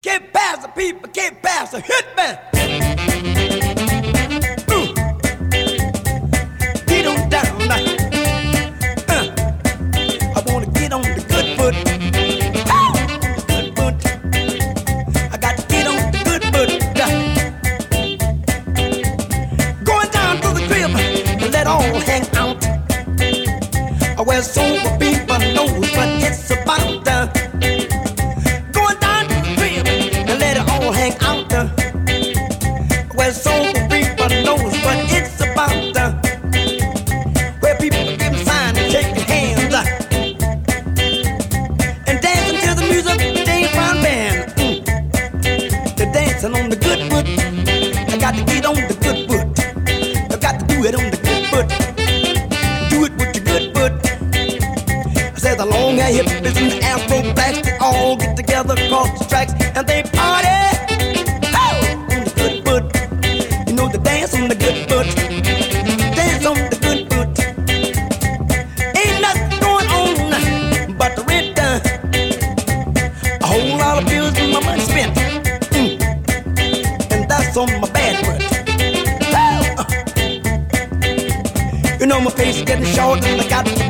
Get past the people, get past the hit man. Get on down now. I wanna get on the good foot. Good foot. I got to get on the good foot. Going down to the crib and let all hang out. Where sober people knows what it's about. Going down to the crib and let it all hang out. Where sober people knows what it's about. Where people give sign and shake their hands and dancing to the music, James Brown band. They're dancing on the good foot. I got to get on the good foot. I got to do it on the good foot. Do it with your good foot. Says the long hair hippies and the afro blacks, they all get together across the tracks and they party. Oh, on the good foot. You know they dance on the good foot. Dance on the good foot. Ain't nothing going on but the rent. A whole lot of bills and my money spent. And that's on my bad foot. Oh. You know my face is getting short and I got